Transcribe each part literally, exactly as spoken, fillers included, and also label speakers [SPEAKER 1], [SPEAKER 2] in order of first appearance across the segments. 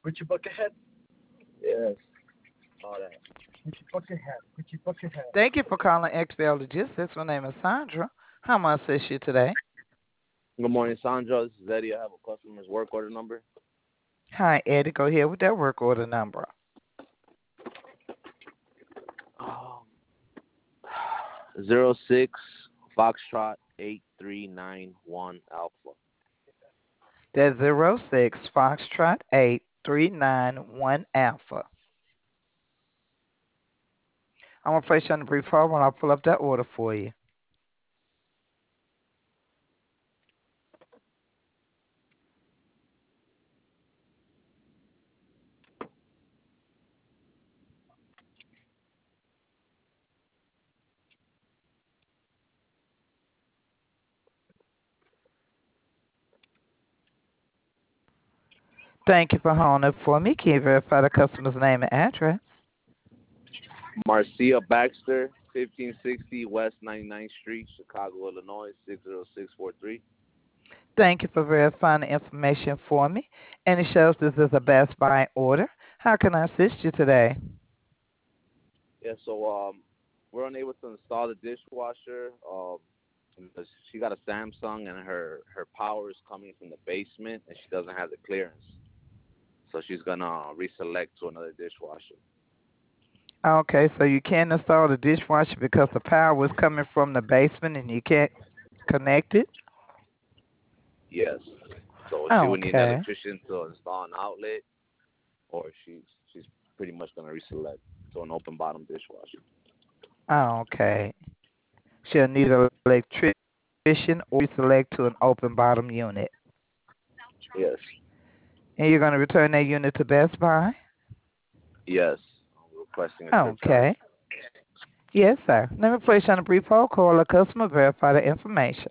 [SPEAKER 1] Put your bucket hat. Yes. All that. Put your bucket hat. Put your bucket hat.
[SPEAKER 2] Thank you for calling X L Logistics. My name is Sandra. How may I assist you today?
[SPEAKER 1] Good morning, Sandra. This is Eddie. I have a customer's work order number.
[SPEAKER 2] Hi, Eddie. Go ahead with that work order number.
[SPEAKER 1] Um, zero six Foxtrot eight three nine one Alpha.
[SPEAKER 2] That's zero six Foxtrot eight three nine one Alpha. I'm going to place you on the brief hold when I pull up that order for you. Thank you for holding up for me. Can you verify the customer's name and address?
[SPEAKER 1] Marcia Baxter, fifteen sixty West ninety-ninth Street, Chicago, Illinois, six zero six four three.
[SPEAKER 2] Thank you for verifying the information for me. And it shows this is a Best Buy order. How can I assist you today?
[SPEAKER 1] Yeah, so um, we're unable to install the dishwasher. Um, because she got a Samsung and her her power is coming from the basement and she doesn't have the clearance. So she's gonna reselect to another dishwasher.
[SPEAKER 2] Okay, so you can't install the dishwasher because the power was coming from the basement and you can't connect it?
[SPEAKER 1] Yes. So she would need an
[SPEAKER 2] Okay.
[SPEAKER 1] electrician to install an outlet, or she's she's pretty much gonna reselect to an open bottom dishwasher.
[SPEAKER 2] Okay. She'll need an electrician or select to an open bottom unit.
[SPEAKER 1] Yes.
[SPEAKER 2] And you're going to return that unit to Best Buy?
[SPEAKER 1] Yes. I'm requesting a trip charge.
[SPEAKER 2] Okay. Yes, sir. Let me place you on a brief hold. Call a customer, verify the information.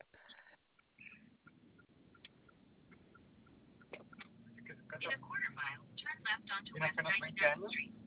[SPEAKER 3] In a quarter mile, turn left onto West ninety-ninth Street.